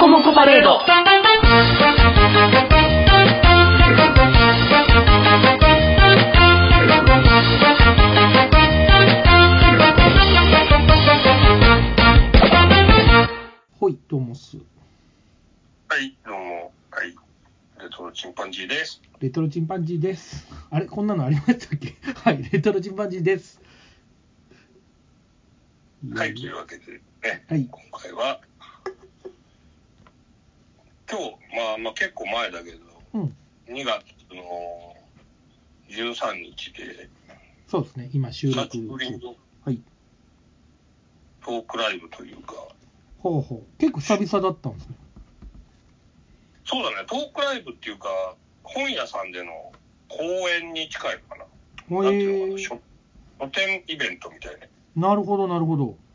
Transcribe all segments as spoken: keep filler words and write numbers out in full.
コモコパレード。 ほい、どうもす。 はい、どうも。はい。レトロチンパンジーです。 レトロチンパンジーです。あれ、こんなのありましたっけ？はい、レトロチンパンジーです。 はい、というわけでね、 はい、 今回は、今日、まあまあ結構前だけど、 うん、 にがつのじゅうさんにちで、 そうですね、今収録久しぶりのはい。 トークライブというか、 ほうほう、結構久々だったんですね。 そうだね、トークライブっていうか、本屋さんでの講演に近いのかな。なんていうのかな、書、書店イベントみたいな。 なるほど、なるほど。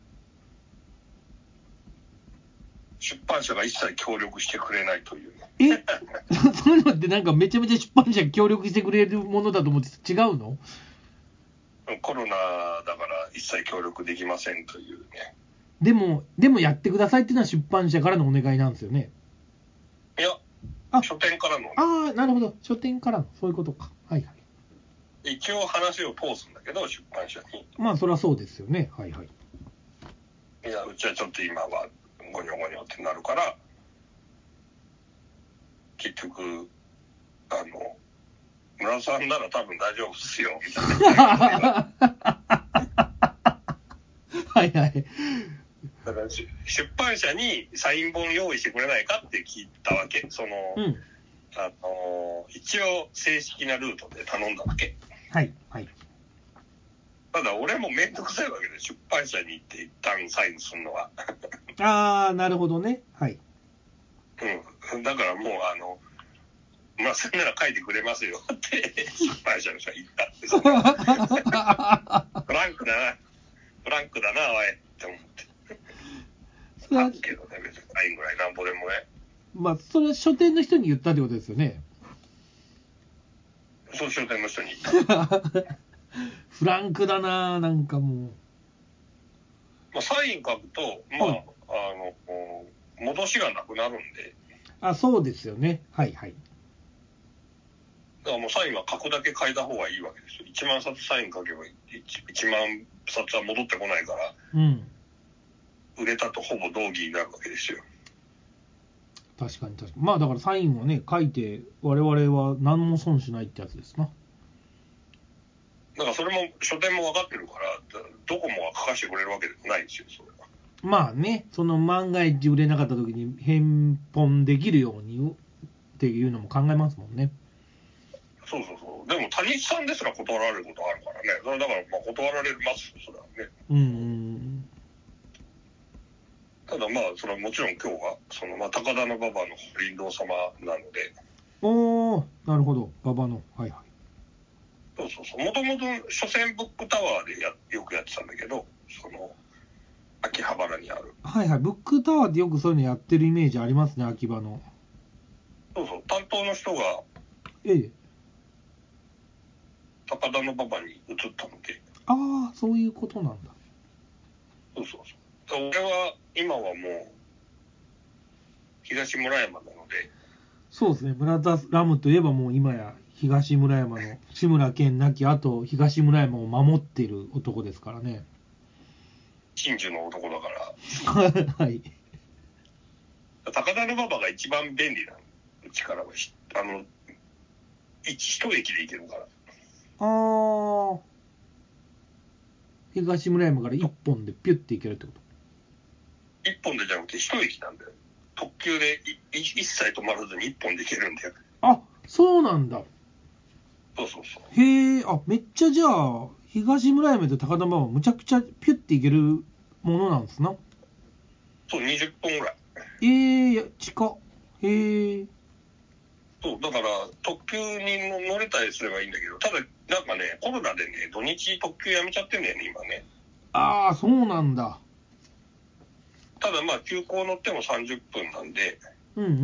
出版社が一切協力してくれないという。 えそういうのってなんかめちゃめちゃ出版社協力してくれるものだと思って違うの？ コロナだから一切協力できませんというね。 でも、でもやってくださいっていうのは出版社からのお願いなんですよね。 いや、 あ、 書店からの、ね。 ああ、なるほど。書店からの、そういうことか。はいはい。 一応話を通すんだけど、出版社に。 まあ、そりゃそうですよね。はいはい。 いや、うちはちょっと今はゴニョゴニョってなるから、結局、あの、村田さんなら多分大丈夫ですよ、みたいな。 はいはい。 だから出版社にサイン本用意してくれないかって聞いたわけ。その、 うん、 あの、一応正式なルートで頼んだわけ。 はいはい。 ただ俺もめんどくさいわけで、出版社に行って一旦サインするのは。 ああ、なるほどね。はい。 うん。だからもうあの、まあ、それなら書いてくれますよって出版社の人は言ったってさ。フランクだな。フランクだな、おいって思って。 それはあるけどね、別にサインぐらいなんぼでもね。 まあ、それは書店の人に言ったってことですよね。 そう、書店の人に言った。 フランクだなぁ、なんかもう。 まあ、サイン書くと、まあ、 はい、 あの、戻しがなくなるんで。 あ、そうですよね。はいはい。 だからもうサインは書くだけ書いた方がいいわけですよ。いちまんさつサイン書けばいちまんさつは戻ってこないから、 うん。 売れたとほぼ同義になるわけですよ。 確かに確かに。まあだからサインをね、書いて、我々は何も損しないってやつですな。 だからそれも書店も分かってるから、どこもが書かせてくれるわけでもないんですよ、それは。 まあね、その万が一売れなかった時に返本できるようにっていうのも考えますもんね。 そうそうそう。でも、谷口さんですら断られることあるからね。それだから、まあ、断られますよ、それはね。 うん。 ただ、まあ、それはもちろん今日は、その、まあ、高田馬場の林道様なので。 おー、なるほど。馬場の。はいはい。 そうそうそう。もともと、書店ブックタワーでやよくやってたんだけど、その、秋葉原にある。 はいはい。ブックタワーってよくそういうのやってるイメージありますね、秋葉の。 そうそう。担当の人が、 ええ。 高田馬場に移ったので。 ああ、そういうことなんだ。 そうそうそう。俺は、今はもう、東村山なので。 そうですね。村田ラムといえばもう今や東村山の志村けん亡き後、東村山を守っている男ですからね。 真珠の男だかはら。 い。 高田馬場が一番便利なの。うちからは、あの、一一駅で行けるから。 ああ。東村山から一本でピュッて行けるってこと？ 一本でじゃなくて一駅なんだよ。特急でいい一切止まらずに一本で行けるんだよ。 あ、そうなんだ。 そうそうそう。 へえ、あ、めっちゃじゃあ、東村山と高田馬場はむちゃくちゃピュッて行けるものなんですな。 そう、にじゅっぷんぐらい。 ええ、いや、近っ。へえ。 そう、だから特急に乗れたりすればいいんだけど、ただなんかね、コロナでね、土日特急やめちゃってんだよね、今ね。 ああ、そうなんだ。 ただまあ、急行乗ってもさんじゅっぷんなんで、 うんうんうんうん。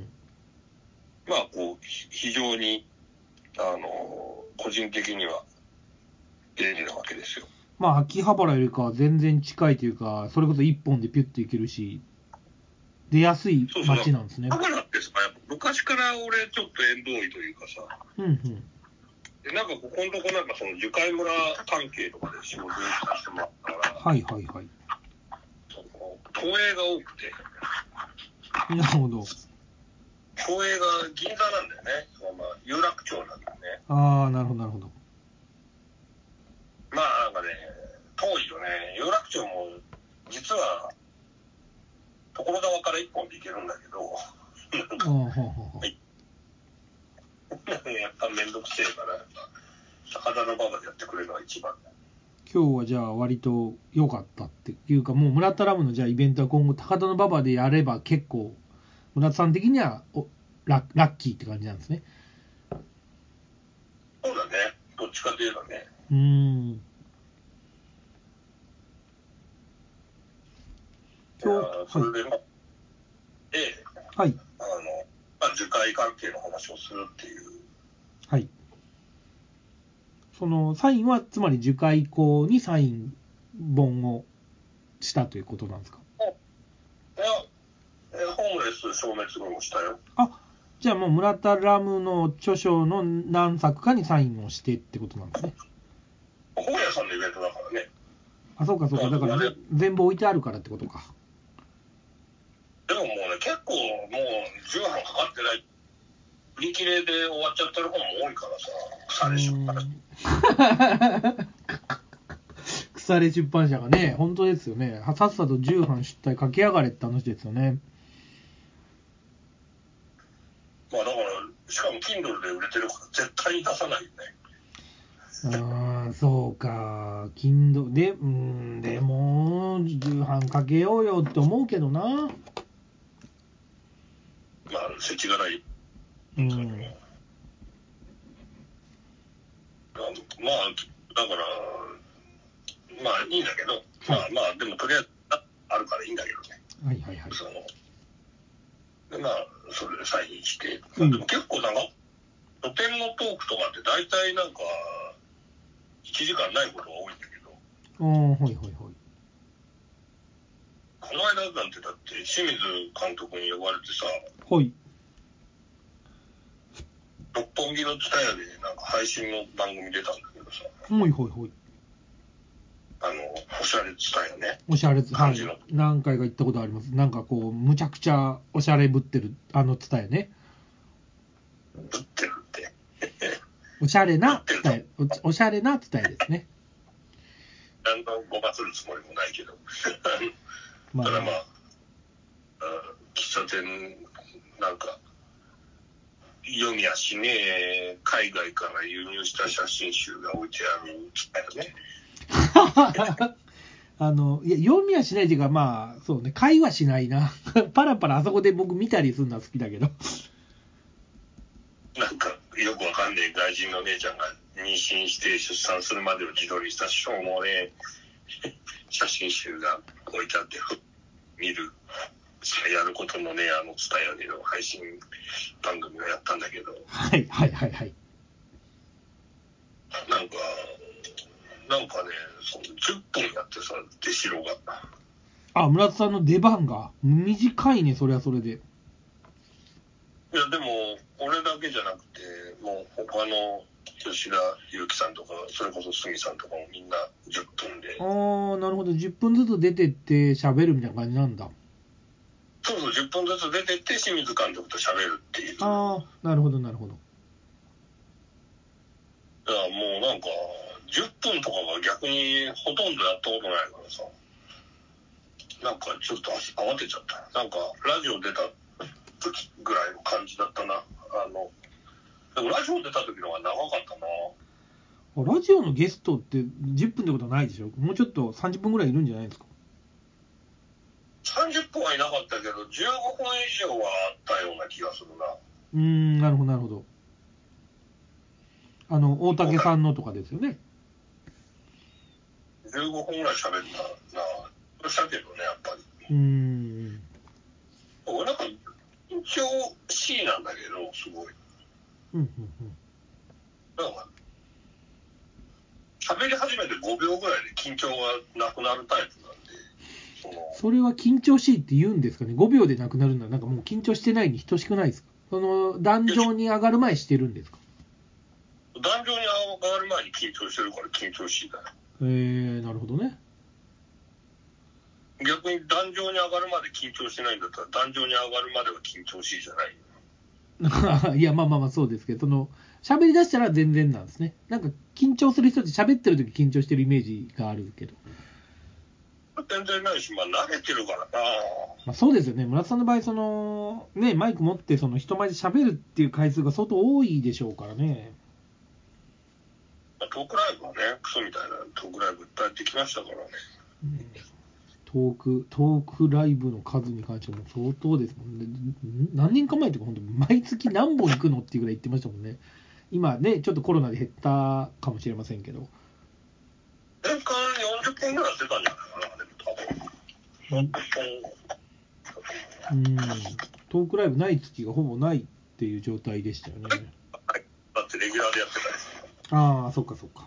まあ、こう、非常に、あの、個人的には便利なわけですよ。 まあ、秋葉原よりかは全然近いというか、それこそ一本でピュッと行けるし。 出やすい街なんですね。 だからってさ、やっぱ昔から俺ちょっと縁遠いというかさ、 うんうん。 でなんかここのとこなんかその樹海村関係とかで仕事をさせてもらったから、 はいはいはい。 その都営が多くて、 なるほど。 都営が銀座なんだよね。そのまあ有楽町なんだよね。 ああ、なるほどなるほど。 まあなんかね、遠いよね。有楽町も実は所沢から一本で行けるんだけど、なんか、はい、やっぱめんどくせえから、やっぱ高田馬場でやってくれるのが一番だ。 今日はじゃあ割と良かったっていうか、もう村田ラムのじゃあイベントは今後高田馬場でやれば結構村田さん的にはお ラ, ラッキーって感じなんですね。 そうだね。どっちかといえばね。 うーん。 今日それで、はい、で、 はい。 あの、まあ、樹海関係の話をするっていう。 はい。そのサインはつまり樹海校にサイン本をしたということなんですか？ いや、ホームレス消滅後もしたよ。 あ、じゃあもう村田ラムの著書の何作かにサインをしてってことなんですね。 本屋さんのイベントだからね。 あ、そうかそうか。だからぜ全部置いてあるからってことか。 でももうね、結構もうじゅうはんかかってない。売り切れで終わっちゃってる本も多いからさ、腐れ出版社。 腐れ出版社がね、本当ですよね。さっさとじゅうはん出題書きやがれって話ですよね。 まあだから、しかも Kindle で売れてるから絶対に出さないよね。 ああ、そうか。Kindle で、うん、でも、じゅうはんかけようよって思うけどな。 まあ、世知辛い。 うん。 まあ、だから、まあいいんだけど、はい、まあまあ、でもとりあえずあるからいいんだけどね。 はいはいはい。 そのでまあ、それでサインして、まあ、でも結構なんか、露店のトークとかって大体なんか、いちじかんないことが多いんだけど。 ああ、はいはいはい。 この間なんてだって、清水監督に呼ばれてさ、 はい。 六本木のツタヤでなんか配信の番組出たんだけどさ。 はいはいはい。 あの、おしゃれツタヤね。 おしゃれツタヤ、はい。何回か行ったことあります。なんかこう、むちゃくちゃおしゃれぶってる、あのツタヤね。 ぶってるって。 おしゃれなツタヤ、おしゃれなツタヤですね。 何のごまするつもりもないけど。まあ、ただまあ、喫茶店、なんか、読みやしねえ、海外から輸入した写真集が置いてあるツタヤね。 あの、いや、読みはしないというか、まあ、そうね、会話しないな。パラパラあそこで僕見たりするのは好きだけど。 なんか、よくわかんねえ外人の姉ちゃんが妊娠して出産するまでを自撮りしたしょうもねえ写真集が置いてあって、見る、やることのねえ、あの、ツタヤでの配信番組をやったんだけど。 はいはいはいはい。 なんか、なんかね、そのじゅっぷんやってさ、出代が。 あ、村田さんの出番が短いね、それはそれで。 いや、でも、俺だけじゃなくて、もう他の吉田裕樹さんとか、それこそ杉さんとかもみんなじゅっぷんで。 あー、なるほど。じゅっぷんずつ出てって喋るみたいな感じなんだ。 そうそう、じゅっぷんずつ出てって清水監督と喋るっていう。 あー、なるほどなるほど。 いや、もうなんか、じゅっぷんとかが逆にほとんどやったことないからさ、なんかちょっと慌てちゃった。なんか、ラジオ出た時ぐらいの感じだったな。あの、でもラジオ出た時の方が長かったな。 ラジオのゲストってじゅっぷんってことはないでしょ？もうちょっとさんじゅっぷんぐらいいるんじゃないですか？ さんじゅっぷんはいなかったけど、じゅうごふん以上はあったような気がするな。 うーん、なるほどなるほど。あの、大竹さんのとかですよね。 じゅうごふんぐらい喋ったな。そしたけどね、やっぱり。 うーん。 俺なんか、一応 C なんだけど、すごい。 うんうんうん。 なんか、喋り始めてごびょうぐらいで緊張がなくなるタイプなんで。 そのそれは緊張しいって言うんですかね。ごびょうで亡くなるのはなんかもう緊張してないに等しくないですか。その壇上に上がる前してるんですか。 壇上に上がる前に緊張してるから緊張しいだよ。 えー、なるほどね。 逆に壇上に上がるまで緊張してないんだったら壇上に上がるまでは緊張しいじゃないよ。 いや、まあまあまあそうですけど、その喋り出したら全然なんですね。なんか緊張する人って喋ってる時緊張してるイメージがあるけど。 全然ないし、まあ慣れてるからな。 まあ、そうですよね。村田さんの場合、そのね、マイク持ってその人前で喋るっていう回数が相当多いでしょうからね。 まあ、トークライブはね、クソみたいなトークライブいっぱいやってきましたからね。 うん、トーク、トークライブの数に関しても相当ですもんね。何年か前とか本当毎月何本行くのっていうぐらい言ってましたもんね。今ね、ちょっとコロナで減ったかもしれませんけど。 年間よんじゅっぽんぐらいやってたんじゃないかな、でも多分。よんじゅっぽん。 うん、トークライブない月がほぼないっていう状態でしたよね。 はい、だってレギュラーでやってたりする。 ああ、そっかそっか。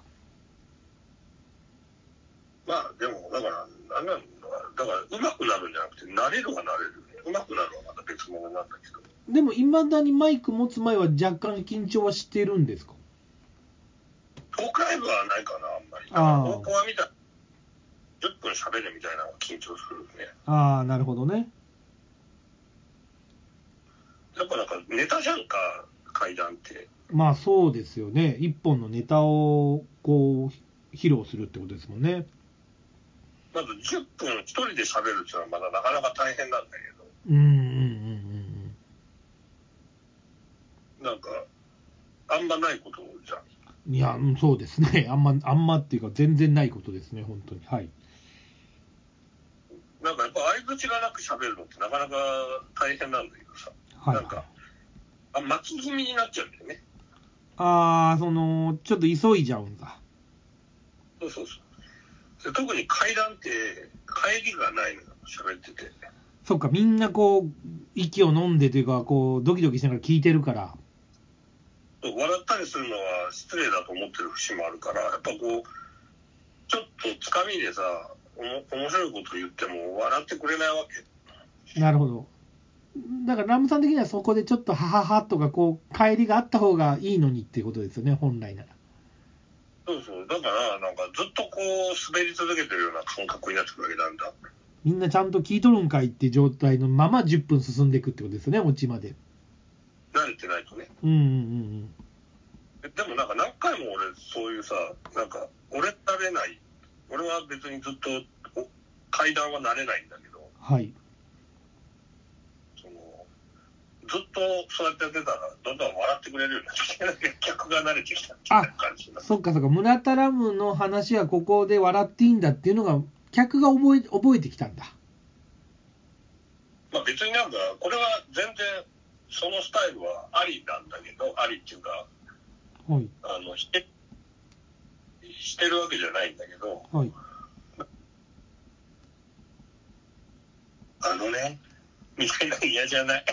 まあでもだからなんなんだから上手くなるんじゃなくて慣れるは慣れるね。上手くなるはまた別物なんだけど。 でもいまだにマイク持つ前は若干緊張はしてるんですか。 トークライブはないかな、あんまり。 ああ。 ここは見たじゅっぷん喋るみたいなのが緊張するね。 ああ、なるほどね。 やっぱなんかネタじゃんか、怪談って。 まあそうですよね。一本のネタをこう披露するってことですもんね。 まずじゅっぷん一人で喋るっていうのはまだなかなか大変なんだけど。 うんうんうんうん。なんかあんまないことじゃん。 うん。いや、そうですね。あんまあんまっていうか全然ないことですね、本当に。はい。 なんかやっぱ相槌がなく喋るのってなかなか大変なんだけどさ。 はい、 なんかあ巻き気味になっちゃうんだよね。 ああ、そのちょっと急いじゃうんだ。 そうそうそう。特に階段って帰りがないのよ、喋ってて。 そっか、みんなこう息を飲んでというかこうドキドキしながら聞いてるから。 笑ったりするのは失礼だと思ってる節もあるから、やっぱこうちょっとつかみでさ、おも面白いこと言っても笑ってくれないわけ。 なるほど。だからラムさん的にはそこでちょっとハハハとかこう帰りがあった方がいいのにっていうことですよね、本来なら。 そうそう。だからなんかずっとこう滑り続けてるような感覚になってくるわけなんだ。 みんなちゃんと聞いとるんかいって状態のままじゅっぷん進んでいくってことですよね、オチまで。 慣れてないとね。 うんうんうんでもなんか何回も俺そういうさ、なんか俺慣れない、俺は別にずっと階段は慣れないんだけど、 はい。 そのずっとそうやってやってたらどんどん笑ってくれるようになってきて、客が慣れてきたみたいな感じになって。 そっかそっか、村田ラムの話はここで笑っていいんだっていうのが客が覚え覚えてきたんだ。 まあ別になんかこれは全然そのスタイルはありなんだけど、ありっていうか、 はい。 あのしてしてるわけじゃないんだけど、 はい。 あのねみたいな嫌じゃない。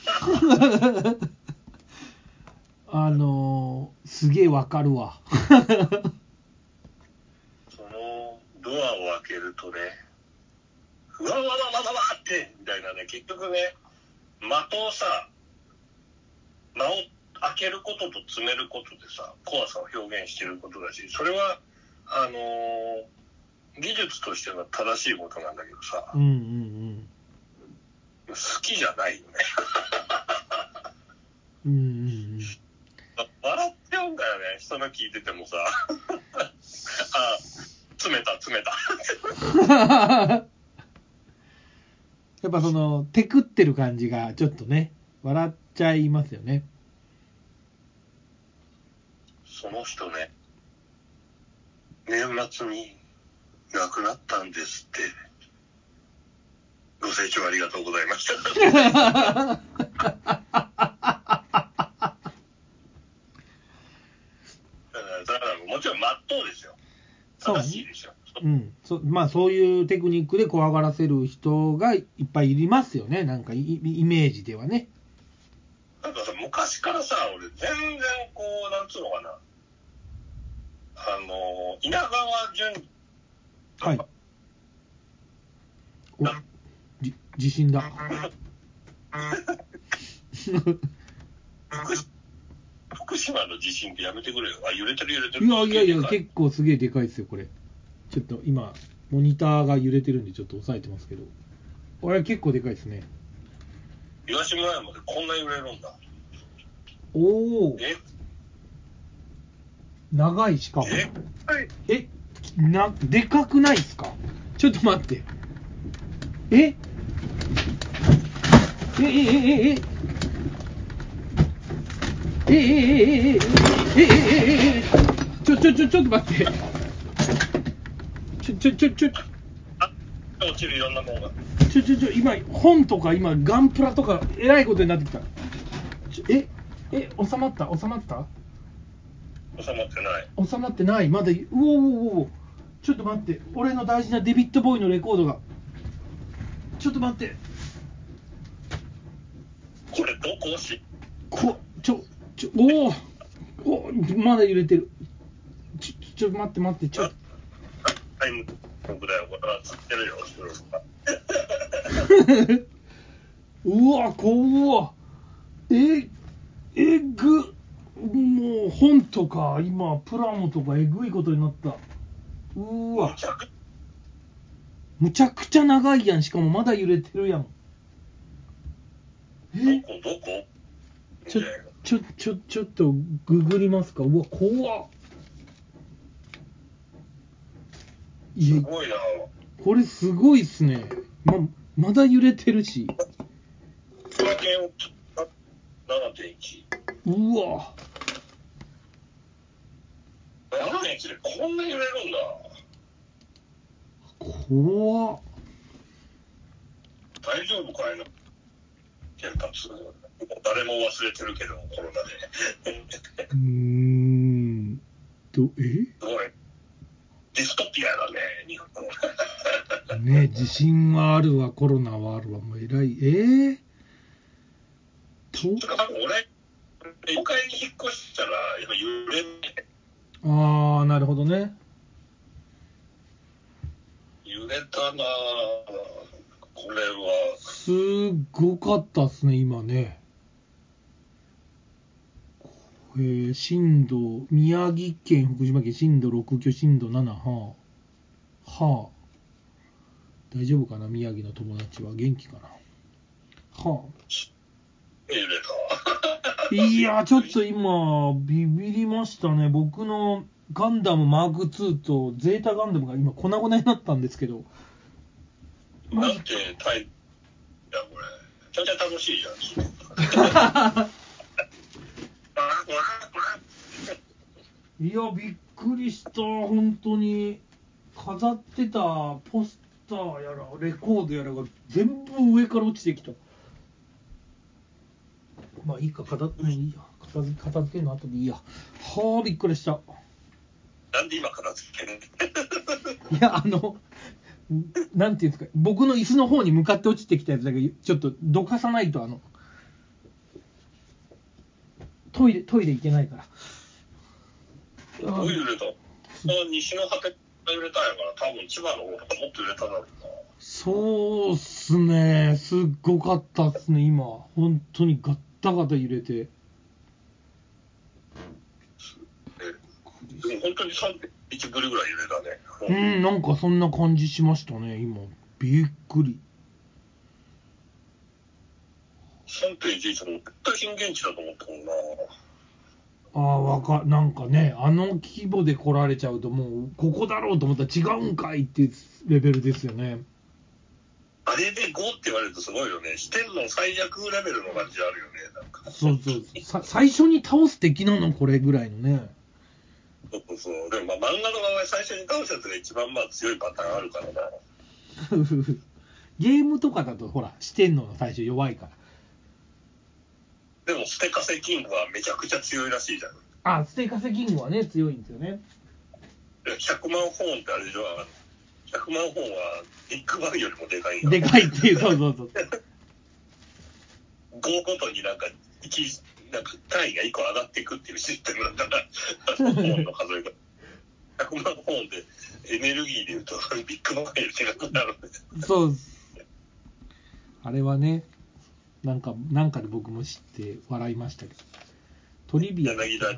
あのー、すげえわかるわ。 そのドアを開けるとね、うわわわわわわってみたいなね、結局ね、的をさ、間を開けることと詰めることでさ、怖さを表現してることだし、それはあのー、技術としては正しいことなんだけどさ、 うんうんうん。 好きじゃないよね。 うんうんうん。 笑っちゃうんだよね、人の聞いててもさ。あ、詰めた詰めた。 やっぱそのテクってる感じがちょっとね笑っちゃいますよね。 その人ね、年末に亡くなったんですって。ご清聴ありがとうございました。だからもちろん真っ当ですよ。正しいですよ。 うん、そまあそういうテクニックで怖がらせる人がいっぱいいますよね、なんかイイメージではね。 なんかさ、昔からさ、俺全然こうなんつうのかな、あの稲川淳、 はい。 おじ地震だ。 福島の地震ってやめてくれよ。あ、揺れてる揺れてる。 いやいやいや、結構すげえでかいですよ、これ。ちょっと今、モニターが揺れてるんで、ちょっと押さえてますけど。これ結構でかいですね。 東村山でこんな揺れるんだ。 おお。 え長いしかも。 ええな、でかくないですか？ちょっと待って。ええええええええええええええええええちょちょちょちょっと待って。ちょちょちょちょあ、落ちるいろんなものが。 ちょちょちょ今本とか今ガンプラとかえらいことになってきた。ちょええ収まった収まった収まってない。 収まってないまだ。うおうおうおうちょっと待って、俺の大事なデビッド・ボーイのレコードが。ちょっと待って。 これどこしこちょちょおおおまだ揺れてる。ちょちょ待って待ってちょっとタイム僕だよ。これは釣ってるよ。 うわ怖っ。ええぐもう本とか今プラモとかえぐいことになった。うわむちゃくちゃ長いやん。しかもまだ揺れてるやん。えどこどこちょちょちょちょっとググりますか。うわ怖っ。いやすごいな。 これすごいっすね。ままだ揺れてるし。 千葉県を ななてんいち。 うわななてんいち でこんな揺れるんだ。 怖っ。 大丈夫かいな。原発誰も忘れてるけどコロナでうーんとえすごいディストピアだね日本ね地震はあるわコロナはあるわもうえらいえー、と俺都会に引っ越したらやっぱ揺れね。 ああなるほどね。 揺れたな。これはすごかったっすね今ね。えー、震度宮城県福島県震度ろく強震度ななはあはあ大丈夫かな宮城の友達は元気かなはあ揺れた。 いやちょっと今ビビりましたね。僕のガンダムマークツーとゼータガンダムが今粉々になったんですけど。 なんてタイプやこれ。めちゃめちゃ楽しいじゃん。 いやびっくりした本当に。飾ってたポスターやらレコードやらが全部上から落ちてきた。まあいいか片付けいいや片付片付けるの後でいいや。はあびっくりした。 なんで今片付けるいやあのなんていうんですか僕の椅子の方に向かって落ちてきたやつだけちょっとどかさないとあのトイレトイレ行けないから。 どう揺れた？西の果てが揺れたんやから多分千葉の方とかもっと揺れただろうな。 そうっすねすっごかったっすね今本当にガッタガタ揺れて。 でも本当にさんてんいちぶりぐらい揺れたね。 うんなんかそんな感じしましたね今びっくり。 さんてんいちいちの絶対震源地だと思ったもんな。 ああわかなんかねあの規模で来られちゃうともうここだろうと思ったら違うんかいっていうレベルですよね。 あれでごって言われるとすごいよね。四天王最弱レベルの感じあるよね。なんかそうそうさ最初に倒す敵なのこれぐらいのね。 そうそうでもまあ漫画の場合最初に倒すやつが一番まあ強いパターンあるからな。 ゲームとかだとほら四天王の最初弱いから。 でもステカセキングはめちゃくちゃ強いらしいじゃん。 あステカセキングはね強いんですよね。 ひゃくまんホーンってあれでしょ。ひゃくまんホーンはビッグバンよりもでかいんだ。 でかいっていうそうそうそうごごとになんかいちなんか単位がいっこ上がっていくっていうシステムだからホーンの数えがひゃくまんホーンでエネルギーでいうとビッグバンよりでかくなるんです。 そうあれはね、なんか、なんかで僕も知って笑いましたけど。トリビアだったな。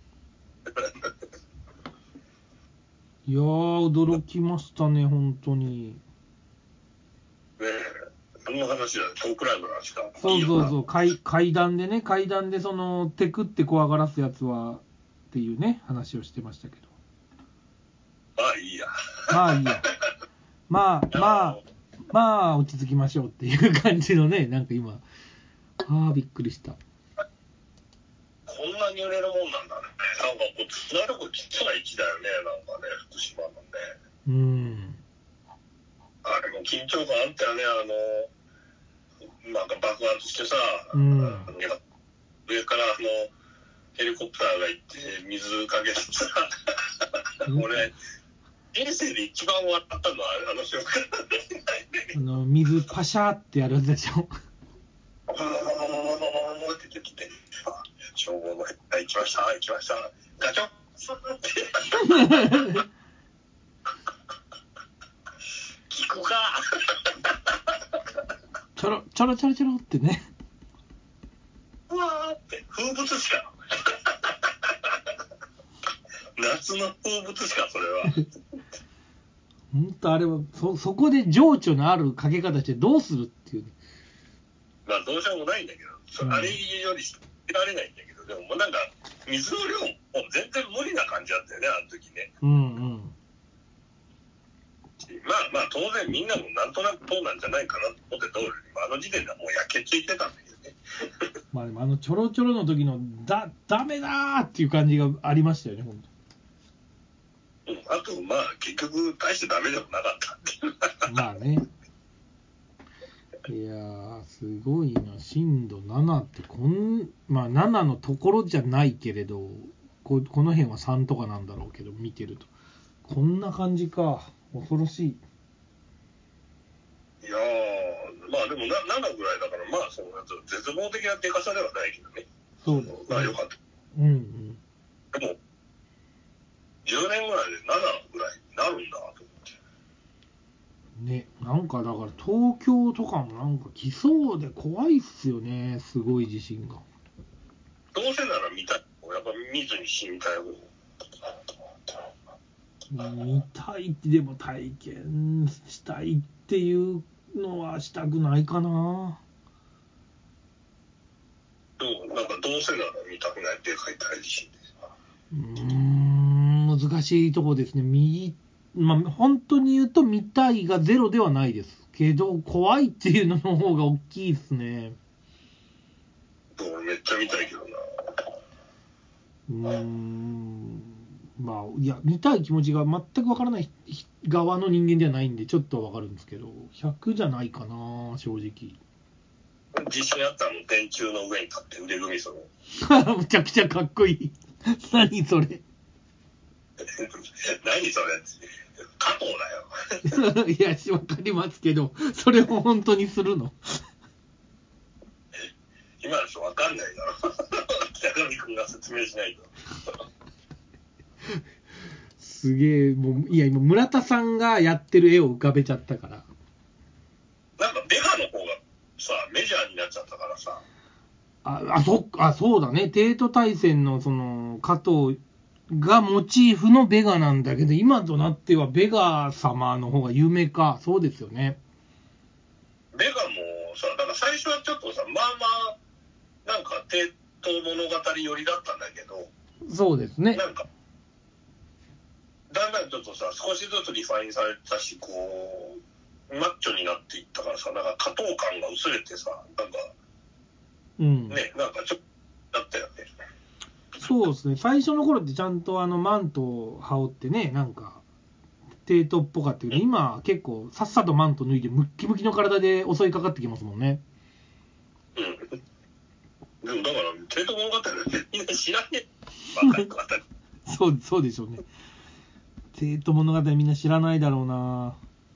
いやー、驚きましたね、本当に。 ねえ、何の話だよ、トークライブの話か。 そうそうそう、階階段でね、階段でその、テクって怖がらすやつは、っていうね、話をしてましたけど。 まあいいや。 まあいいや。まあ、まあ、まあ、落ち着きましょうっていう感じのね、なんか今、ああ、びっくりした。 こんなに揺れるもんなんだね。なんかこう、つながるとこちっちゃな位置だよね、なんかね、福島のね。 うん。 あれも緊張感あったよね、あの、なんか爆発してさ、 うん、 上からあの、ヘリコプターが行って水かけてさ、俺、人生で一番笑ったのはあの瞬間あの水パシャーってやるやつでしょ。 あーって出てきて、消防のヘリ行きました、行きました、ガチョッスーって聞くかちょろちょろちょろちょろってね。 うわーって風物詩か夏の風物詩かそれは本当あれはそそこで情緒のあるかけ方してどうするっていうね。 まあどうしようもないんだけど、そあれよりしてられないんだけど、でももうなんか水の量も全然無理な感じだったよね、あの時ね。 うんうん。 まあまあ当然みんなもなんとなくそうなんじゃないかなと思って通り、あの時点ではもう焼けついてたんだけどね。 まあでもあのちょろちょろの時のだダメだーっていう感じがありましたよね、本うん、あとまあ結局大してダメでもなかったっていう当。まあね。いやーすごいな、震度ななってこんまあななのところじゃないけれど、ここの辺はさんとかなんだろうけど見てるとこんな感じか、恐ろしい。 いやーまあでもなななぐらいだからまあその絶望的なでかさではないけどね。 そうですね。 まあよかった。 うんうん。 でもじゅうねんぐらいでななぐらいになるんだと思って。 ね、なんかだから東京とかもなんか来そうで怖いっすよね、すごい地震が。 どうせなら見たい。やっぱ見ずに死にたい方。 見たいってでも体験したいっていうのはしたくないかな。 でもなんかどうせなら見たくないって書いてあるし。 うーん、難しいとこですね。右、まあ、本当に言うと見たいがゼロではないですけど、怖いっていうのの方が大きいですね。 俺めっちゃ見たいけどな。 うーん、まあ、いや、見たい気持ちが全くわからない側の人間ではないんで、ちょっとわかるんですけど、ひゃくじゃないかな、正直。 地震あったの電柱の上に立って腕組みする。 むちゃくちゃかっこいい。何それ。 何それ加藤だよ。 いや、わかりますけど、それを本当にするの。 今の人わかんないだろ。北上君が説明しないと。 すげえ、もう、いや、今、村田さんがやってる絵を浮かべちゃったから。 なんかベガの方がさ、メジャーになっちゃったからさ。 あ、あ、そっか、あ、そうだね。帝都大戦の、その、加藤がモチーフのベガなんだけど、今となってはベガ様の方が有名か。そうですよね。 ベガもさ、だから最初はちょっとさ、まあまあ、なんか帝都物語寄りだったんだけど、 そうですね。 なんか、だんだんちょっとさ、少しずつリファインされたし、こう、マッチョになっていったからさ、なんか加藤感が薄れてさ、なんか、 うん。 ね、なんかちょっと、だったよね。 そうですね。最初の頃ってちゃんとあのマントを羽織ってね、なんか、帝都っぽかったけど、今は結構さっさとマント脱いでムッキムキの体で襲いかかってきますもんね。 うん。でもだから、帝都物語みんな知らねえ。若い子あたり。 そう、そうでしょうね。帝都物語みんな知らないだろうな。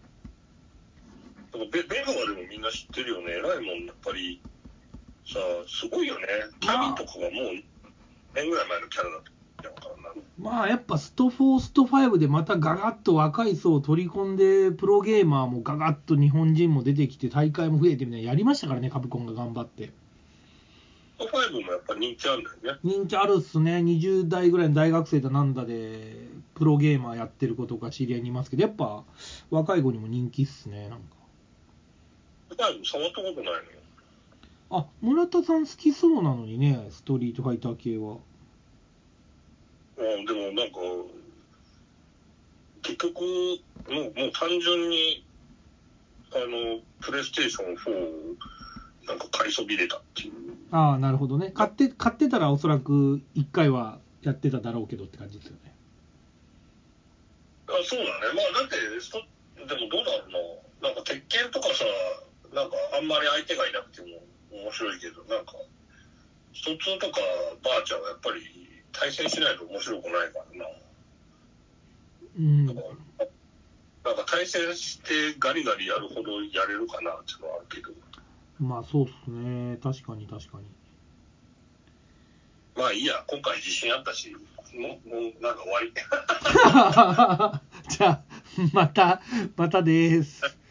ベベガはでもみんな知ってるよね。偉いもん、やっぱり。さあ、すごいよね。旅とかがもう、年ぐらい前のキャラだったのかな。 まあやっぱストフォー、ストファイブでまたガガッと若い層を取り込んで、プロゲーマーもガガッと日本人も出てきて、大会も増えてみたいなやりましたからね、カプコンが頑張って。 ストファイブもやっぱ人気あるんだよね。 人気あるっすね。にじゅう代ぐらいの大学生だなんだで、プロゲーマーやってる子とか知り合いにいますけど、やっぱ若い子にも人気っすね、なんか。 ストファイブ触ったことないのよ。 あ、村田さん好きそうなのにね、ストリートファイター系は。 うん、でもなんか、結局、もう、もう単純に、あの、プレイステーションフォーをなんか買いそびれたっていう。 ああ、なるほどね。買って、買ってたらおそらくいっかいはやってただろうけどって感じですよね。 あ、そうだね。まあだってスト、でもどうだろうな。なんか鉄拳とかさ、なんかあんまり相手がいなくても面白いけど、なんか、ストツーとかバーチャーはやっぱり対戦しないと面白くないからな。 うん。 なんか、なんか対戦してガリガリやるほどやれるかなっていうのはあるけど。 まあそうっすね。確かに確かに。 まあいいや、今回自信あったし、もう、もうなんか終わり。 じゃあ、また、またです。